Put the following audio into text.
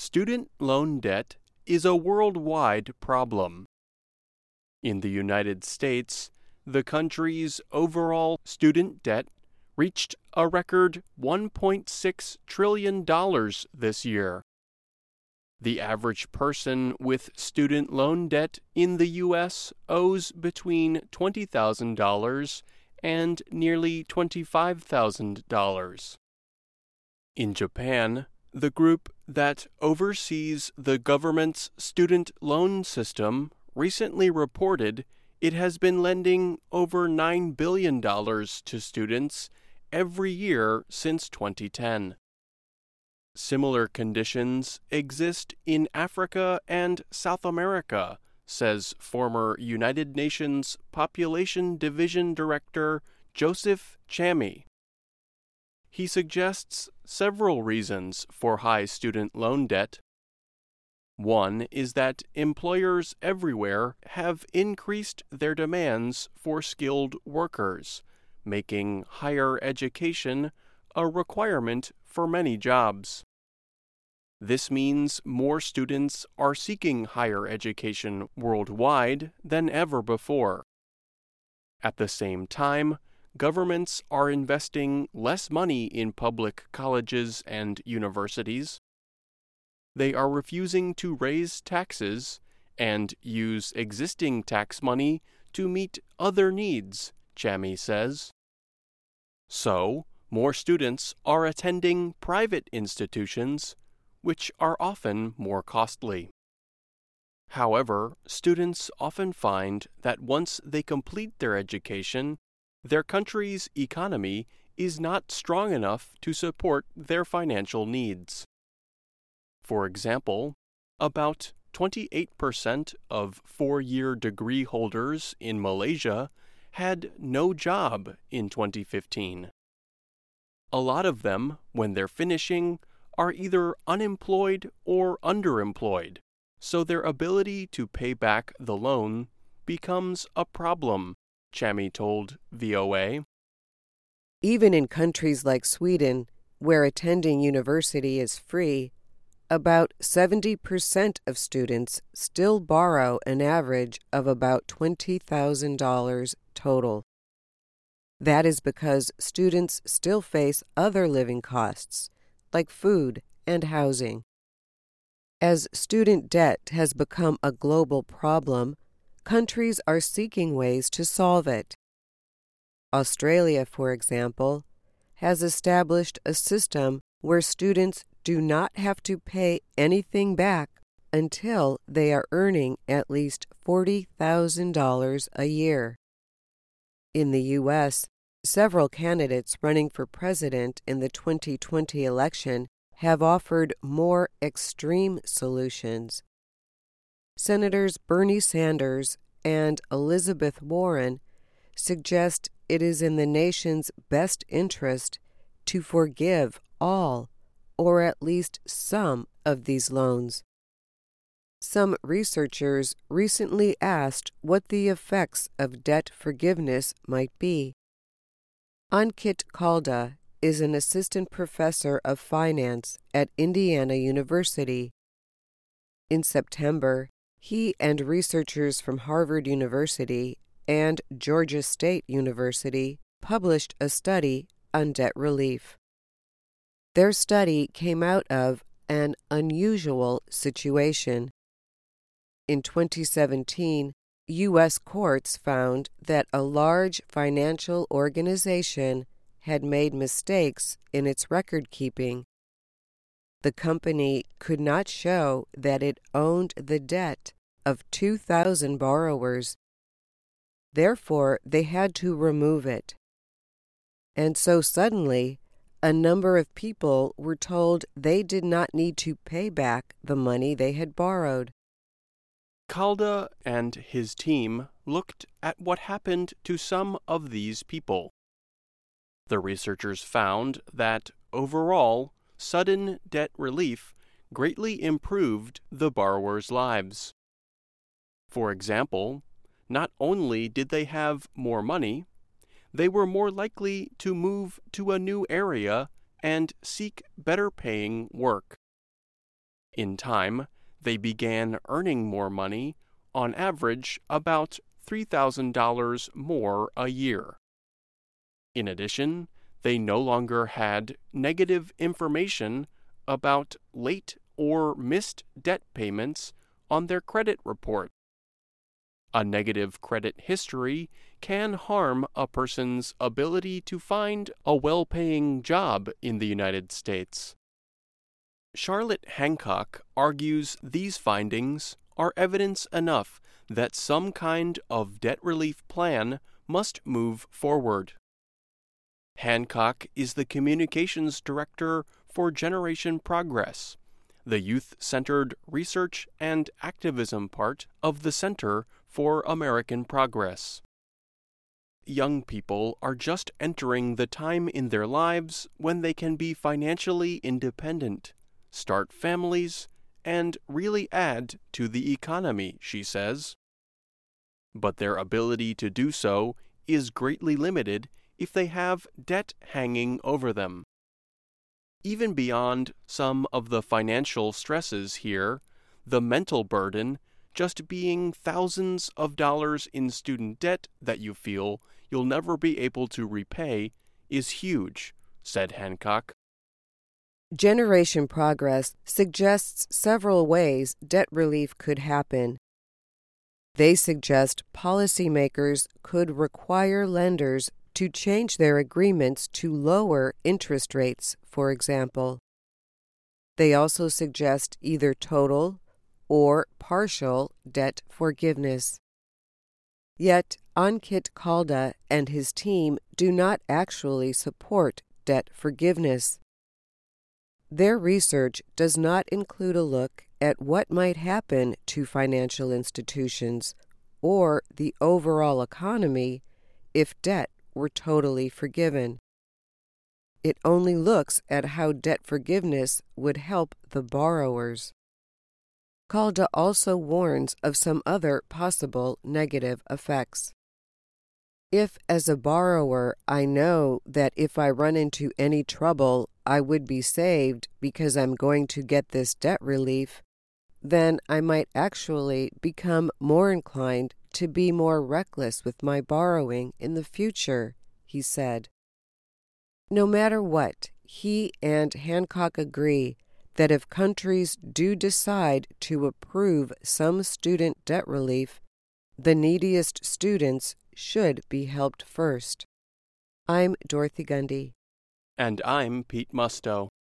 Student loan debt is a worldwide problem. In the United States, the country's overall student debt reached a record $1.6 trillion this year. The average person with student loan debt in the U.S. owes between $20,000 and nearly $25,000. In Japan, the group that oversees the government's student loan system recently reported it has been lending over $9 billion to students every year since 2010. Similar conditions exist in Africa and South America, says former United Nations Population Division Director Joseph Chamie. He suggests several reasons for high student loan debt. One is that employers everywhere have increased their demands for skilled workers, making higher education a requirement for many jobs. This means more students are seeking higher education worldwide than ever before. At the same time, governments are investing less money in public colleges and universities. They are refusing to raise taxes and use existing tax money to meet other needs, Chamie says. So, more students are attending private institutions, which are often more costly. However, students often find that once they complete their education, their country's economy is not strong enough to support their financial needs. For example, about 28% of four-year degree holders in Malaysia had no job in 2015. A lot of them, when they're finishing, are either unemployed or underemployed, so their ability to pay back the loan becomes a problem, Chamie told VOA. Even in countries like Sweden, where attending university is free, about 70% of students still borrow an average of about $20,000 total. That is because students still face other living costs, like food and housing. As student debt has become a global problem, countries are seeking ways to solve it. Australia, for example, has established a system where students do not have to pay anything back until they are earning at least $40,000 a year. In the U.S., several candidates running for president in the 2020 election have offered more extreme solutions. Senators Bernie Sanders and Elizabeth Warren suggest it is in the nation's best interest to forgive all or at least some of these loans. Some researchers recently asked what the effects of debt forgiveness might be. Ankit Kalda is an assistant professor of finance at Indiana University. In September, he and researchers from Harvard University and Georgia State University published a study on debt relief. Their study came out of an unusual situation. In 2017, U.S. courts found that a large financial organization had made mistakes in its record-keeping. The company could not show that it owned the debt of 2,000 borrowers. Therefore, they had to remove it. And so suddenly, a number of people were told they did not need to pay back the money they had borrowed. Kalda and his team looked at what happened to some of these people. The researchers found that, overall, sudden debt relief greatly improved the borrowers' lives. For example, not only did they have more money, they were more likely to move to a new area and seek better-paying work. In time, they began earning more money, on average about $3,000 more a year. In addition, they no longer had negative information about late or missed debt payments on their credit report. A negative credit history can harm a person's ability to find a well-paying job in the United States. Charlotte Hancock argues these findings are evidence enough that some kind of debt relief plan must move forward. Hancock is the communications director for Generation Progress, the youth-centered research and activism part of the Center for American Progress. Young people are just entering the time in their lives when they can be financially independent, start families, and really add to the economy, she says. But their ability to do so is greatly limited if they have debt hanging over them. Even beyond some of the financial stresses here, the mental burden, just being thousands of dollars in student debt that you feel you'll never be able to repay, is huge, said Hancock. Generation Progress suggests several ways debt relief could happen. They suggest policymakers could require lenders to change their agreements to lower interest rates, for example. They also suggest either total or partial debt forgiveness. Yet Ankit Kalda and his team do not actually support debt forgiveness. Their research does not include a look at what might happen to financial institutions or the overall economy if debt were totally forgiven. It only looks at how debt forgiveness would help the borrowers. Kalda also warns of some other possible negative effects. If, as a borrower, I know that if I run into any trouble, I would be saved because I'm going to get this debt relief, then I might actually become more inclined to be more reckless with my borrowing in the future, he said. No matter what, he and Hancock agree that if countries do decide to approve some student debt relief, the neediest students should be helped first. I'm Dorothy Gundy. And I'm Pete Musto.